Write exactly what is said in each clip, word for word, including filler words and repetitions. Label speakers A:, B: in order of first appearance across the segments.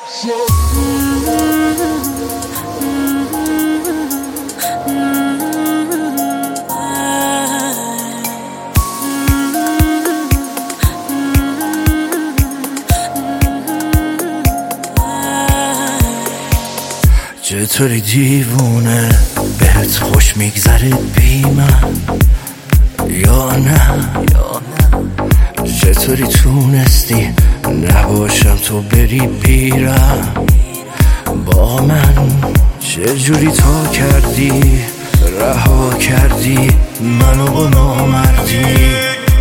A: چطوری دیوونه بهت خوش میگذره بی من یا نه یا نه؟ چطوری تونستی نباشم تو بری بیرم با من؟ چجوری تا کردی رها کردی منو با نامردی؟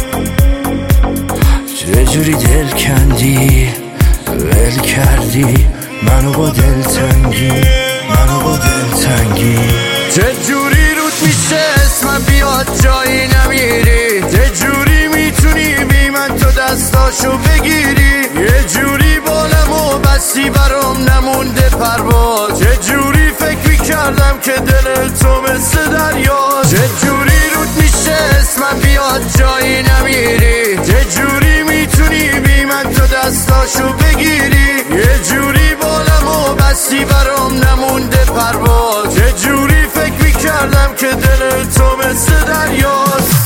A: چجوری دل کندی ول کردی منو با دلتنگی منو با دلتنگی؟
B: چجوری رود میشه اسمم بیاد جایی نمیری؟ چجوری میتونی بی من تو دستاشو بگیری؟ یه جوری بالمو بستی برام نمونده پرواز. چجوری فکر میکردم که دل تو مثل دریاست؟ چجوری رود میشه اسمم بیاد جایی نمیری؟ چجوری میتونی بی من تو دستاشو بگیری؟ یه جوری بالمو بستی برام نمونده پرواز. چه جوری فکر میکردم که دل تو مثل دریاست؟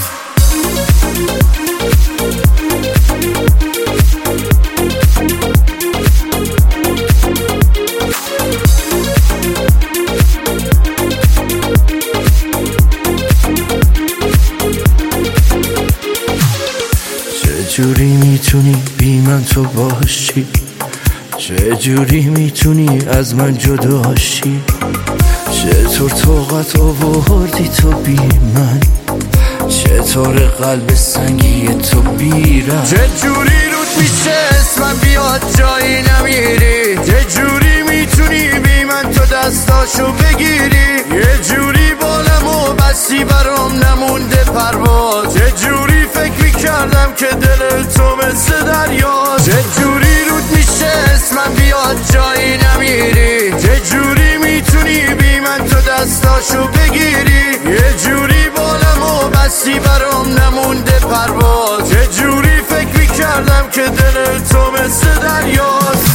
A: چه جوری میتونی بی من تو باشی؟ چه جوری میتونی از من جداشی؟ چطور طاقت آوردی تو بی من؟ چطور قلب سنگی تو بیرم؟
B: چه جوری رود میشه اسمم بیاد جایی نمیری؟ چه جوری میتونی بی من تو دستاشو بگیری؟ یه جوری بالمو بستی برام نمونده پرواز. چه جوری فکر میکردم که دل تو مثل دریاست؟ چه جوری رود میشه اسمم بیاد جایی نمیری؟ چه جوری میتونی بی من تو دستاشو بگیری؟ یه جوری بالمو بستی برام نمونده پرواز. چه جوری فکر میکردم که دل تو مثل دریاست؟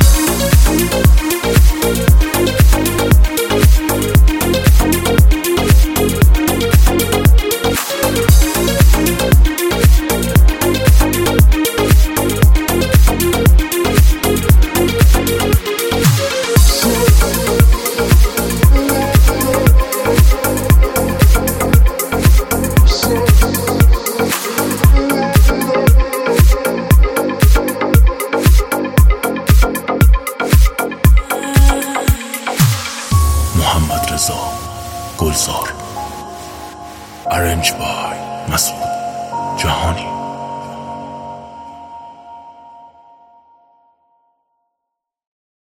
C: محمد رضا گلزار، ارنج بای مسعود جهانی.